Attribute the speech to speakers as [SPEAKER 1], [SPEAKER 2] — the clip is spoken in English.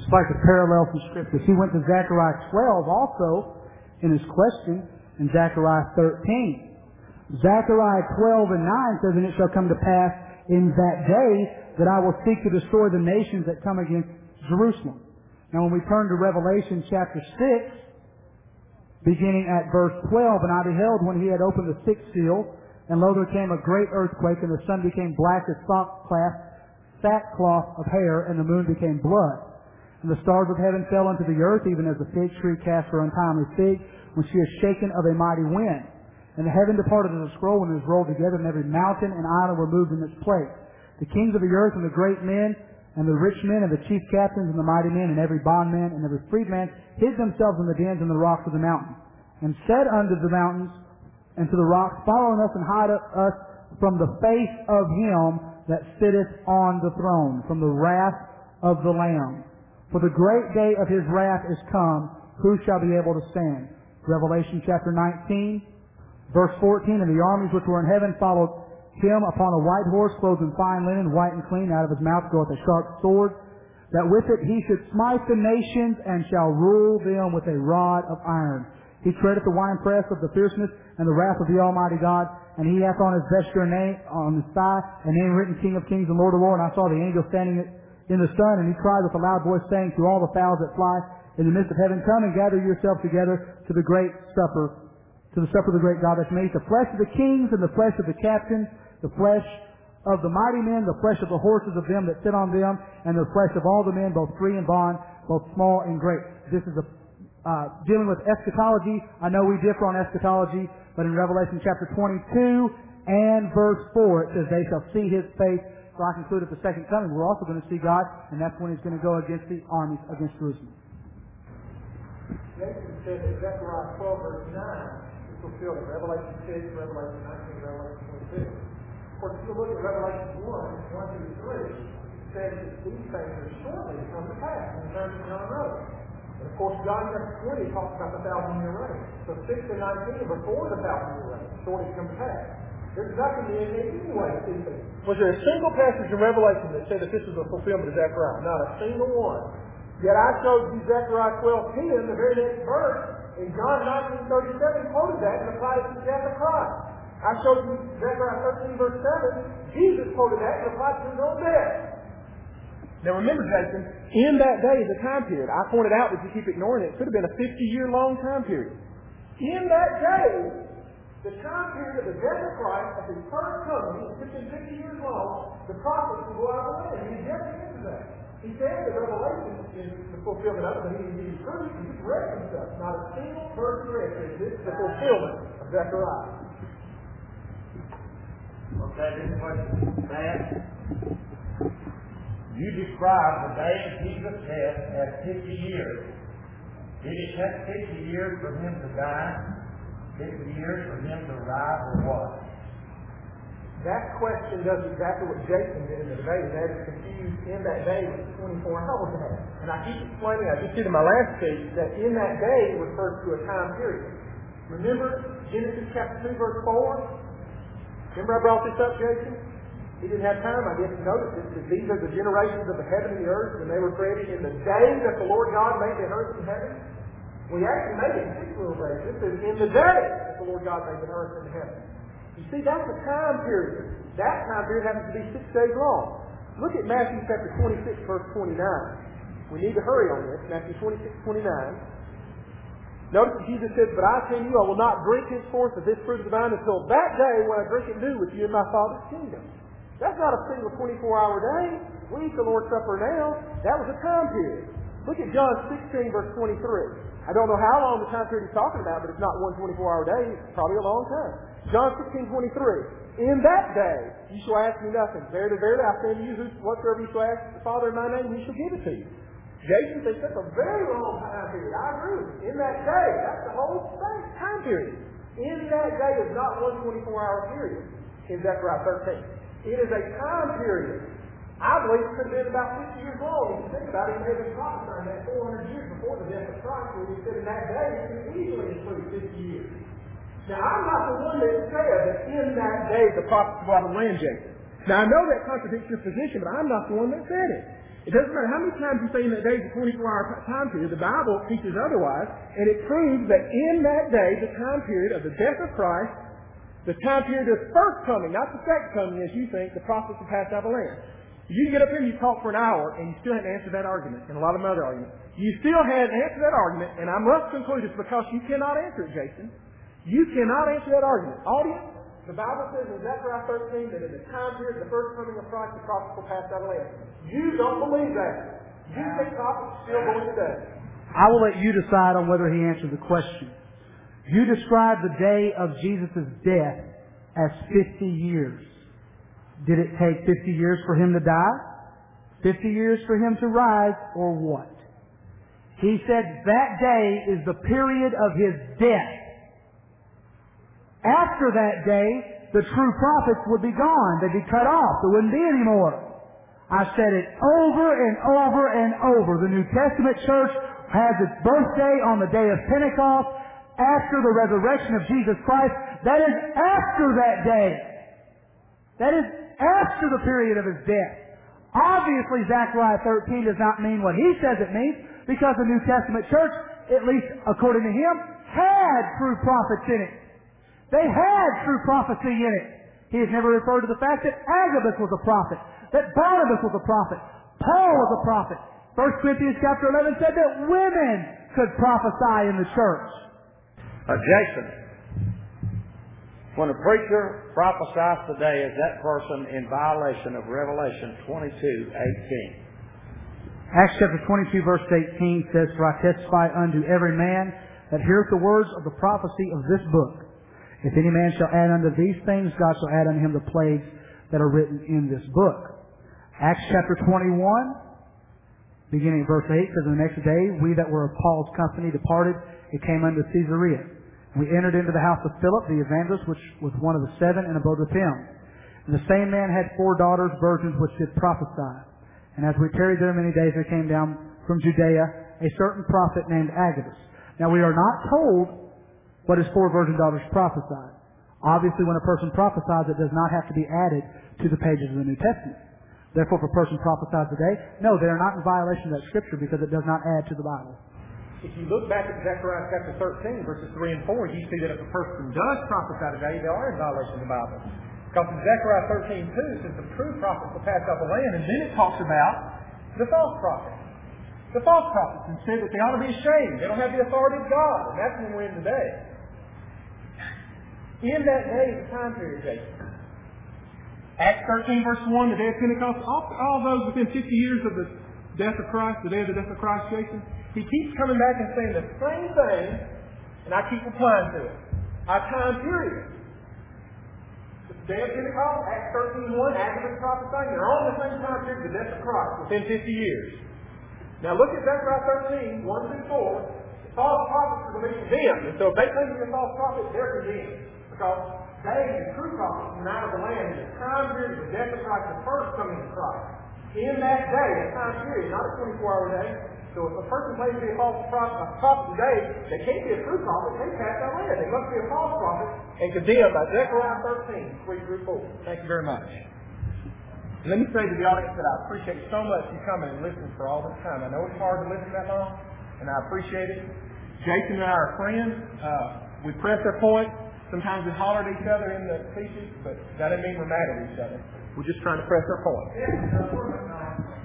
[SPEAKER 1] Just like the parallel from Scripture. He went to Zechariah 12 also in his question in Zechariah 13. Zechariah 12 and 9 says, "And it shall come to pass in that day that I will seek to destroy the nations that come against Jerusalem." Now when we turn to Revelation chapter 6, beginning at verse 12, "And I beheld when he had opened the sixth seal, and lo, there came a great earthquake, and the sun became black as sackcloth of hair, and the moon became blood. And the stars of heaven fell unto the earth, even as the fig tree cast her untimely fig, when she is shaken of a mighty wind. And the heaven departed as a scroll, and it was rolled together, and every mountain and island were moved in its place. The kings of the earth, and the great men, and the rich men, and the chief captains, and the mighty men, and every bondman, and every freedman, hid themselves in the dens and the rocks of the mountain, and said unto the mountains and to the rocks, Follow us and hide us from the face of him that sitteth on the throne, from the wrath of the Lamb. For the great day of his wrath is come. Who shall be able to stand?" Revelation chapter 19, verse 14, "And the armies which were in heaven followed him upon a white horse, clothed in fine linen, white and clean. Out of his mouth goeth a sharp sword, that with it he should smite the nations, and shall rule them with a rod of iron. He treadeth the winepress of the fierceness and the wrath of the Almighty God. And he hath on his vesture a name, on his thigh, a name written, King of Kings and Lord of Lords. And I saw the angel standing in the sun, and he cried with a loud voice, saying to all the fowls that fly in the midst of heaven, Come and gather yourselves together to the great supper, to the supper of the great God that's made, the flesh of the kings and the flesh of the captains, the flesh of the mighty men, the flesh of the horses of them that sit on them, and the flesh of all the men, both free and bond, both small and great." This is dealing with eschatology. I know we differ on eschatology, but in Revelation chapter 22 and verse 4, it says, "They shall see his face." So I conclude at the second coming, we're also going to see God, and that's when he's going to go against the armies against Jerusalem.
[SPEAKER 2] Jason said that Zechariah 12 verse 9 is fulfilled in Revelation 6, Revelation 19, Revelation 22. Of course, if you look at Revelation 1 through 3, it says that these things are shortly to come to pass in terms of John Road. And of course, John chapter 20 talks about the 1,000-year reign. So 6 and 19 are before the 1,000-year reign, shortly to come to pass. There's nothing in it anyway to see things. Was there a single passage in Revelation that said that this is a fulfillment of Zechariah? Not a single one. Yet I showed you Zechariah 12:10, the very next verse, in John 19:37 quoted that and applied it to the death of Christ. I showed you Zechariah 13 verse 7, Jesus quoted that and applied it to his own death. Now remember, Jason, in that day is a time period. I pointed out that if you keep ignoring it, it could have been a 50-year-long time period. In that day, the time period of the death of Christ, of his first coming, which has been 50 years long, the prophets will go out of the land. He just into that. He said that Revelation is the fulfillment of it, but he didn't give you proof. He just read himself. Not a single verse read says this is the fulfillment of Zechariah.
[SPEAKER 3] Okay, this question, Matt. You described the day of Jesus' death as 50 years. Did it take 50 years for him to die? 50 years for him to rise, or what?
[SPEAKER 2] That question does exactly what Jason did in the debate, and that is confused in that day with 24 hours ahead. And I keep explaining, I just did in my last speech, that in that day refers to a time period. Remember Genesis chapter 2, verse 4? Remember I brought this up, Jason? He didn't have time, I guess, to notice it, because these are the generations of the heaven and the earth, and they were created in the day that the Lord God made the earth and heaven. We actually made it 6 little days. This is in the day that the Lord God made the earth and heaven. You see, that's a time period. That time period happens to be 6 days long. Look at Matthew chapter 26, verse 29. We need to hurry on this. Matthew 26, 29. Notice that Jesus says, "But I tell you, I will not drink henceforth of this fruit of the vine until that day when I drink it new with you in my Father's kingdom." That's not a single 24-hour day. We eat the Lord's Supper now. That was a time period. Look at John 16, verse 23. I don't know how long the time period he's talking about, but it's not one 24-hour day. It's probably a long time. John 16:23. "In that day you shall ask me nothing. Verily, verily, I say to you, whatsoever you shall ask the Father in my name, he shall give it to you." Jason thinks that's a very long time period. I agree with you. In that day, that's the whole time period. In that day is not one 24-hour period in Zechariah 13. It is a time period. I believe it could have been about 50 years long. If you think about it, he may have been prophesying that 400 years before the death of Christ, where he said in that day it could easily include 50 years. Now, I'm not the one that said that in that day the prophets will go out of the land, Jason. Now, I know that contradicts your position, but I'm not the one that said it. It doesn't matter how many times you say in that day is a 24-hour time period. The Bible teaches otherwise, and it proves that in that day, the time period of the death of Christ, the time period of first coming, not the second coming as you think, the prophets will pass out of the land. You can get up here and you talk for an hour, and you still haven't answered that argument, and a lot of other arguments. You still haven't answered that argument, and I must conclude it's because you cannot answer it, Jason. You cannot answer that argument. Audience, the Bible says in Zechariah 13 that in the time period of the first coming of Christ, the prophets will pass out of the land. You don't believe that. You think prophets are still going today.
[SPEAKER 1] I will let you decide on whether he answered the question. You described the day of Jesus' death as 50 years. Did it take 50 years for him to die? 50 years for him to rise, or what? He said that day is the period of his death. After that day, the true prophets would be gone. They'd be cut off. There wouldn't be any more. I said it over and over and over. The New Testament church has its birthday on the day of Pentecost after the resurrection of Jesus Christ. That is after that day. That is after the period of his death. Obviously, Zechariah 13 does not mean what he says it means, because the New Testament church, at least according to him, had true prophets in it. They had true prophecy in it. He has never referred to the fact that Agabus was a prophet, that Barnabas was a prophet, Paul was a prophet. 1 Corinthians chapter 11 said that women could prophesy in the church.
[SPEAKER 3] Jason, when a preacher prophesies today, is that person in violation of Revelation 22:18?
[SPEAKER 1] Acts chapter 22 verse 18 says, "For I testify unto every man that heareth the words of the prophecy of this book. If any man shall add unto these things, God shall add unto him the plagues that are written in this book." Acts chapter 21, beginning at verse 8, says, "And the next day we that were of Paul's company departed and came unto Caesarea. We entered into the house of Philip the evangelist, which was one of the 7, and abode with him. And the same man had 4 daughters, virgins, which did prophesy. And as we tarried there many days, there came down from Judea a certain prophet named Agabus." Now we are not told what his 4 virgin daughters prophesied. Obviously, when a person prophesies, it does not have to be added to the pages of the New Testament. Therefore, if a person prophesies today, no, they are not in violation of that scripture because it does not add to the Bible.
[SPEAKER 2] If you look back at Zechariah chapter 13, verses 3 and 4, you see that if a person does prophesy today, they are in violation of the Bible. Because in Zechariah 13:2, it says the true prophets will pass out the land, and then it talks about the false prophets. The false prophets, and said that they ought to be ashamed. They don't have the authority of God, and that's when we're in today. In that day is the time period, Jason. Acts 13 verse 1, the day of Pentecost, all those within 50 years of the death of Christ, the day of the death of Christ, Jason, he keeps coming back and saying the same thing, and I keep replying to it. Our time period. The day of Pentecost, Acts 13:1, Agabus prophesying, they're all in the same time period, the death of Christ, within 50 years. Now look at Zechariah 13, 1 through 4. The false prophets are going to be condemned. And so if they claim to be a false prophet, they're condemned. Because they, the true prophets, come out of the land in the time period of the death of Christ, the first coming of Christ. In that day, a time period, not a 24-hour day. So if a person claims to be a false prophet today, they can't be a true prophet, they pass out land. They must be a false prophet and condemned by Zechariah 13, 3 through 4. Thank you very much. Let me say to the audience that I appreciate so much you coming and listening for all this time. I know it's hard to listen that long, and I appreciate it. Jason and I are friends. We press our point. Sometimes we holler at each other in the speeches, but that doesn't mean we're mad at each other. We're just trying to press our point.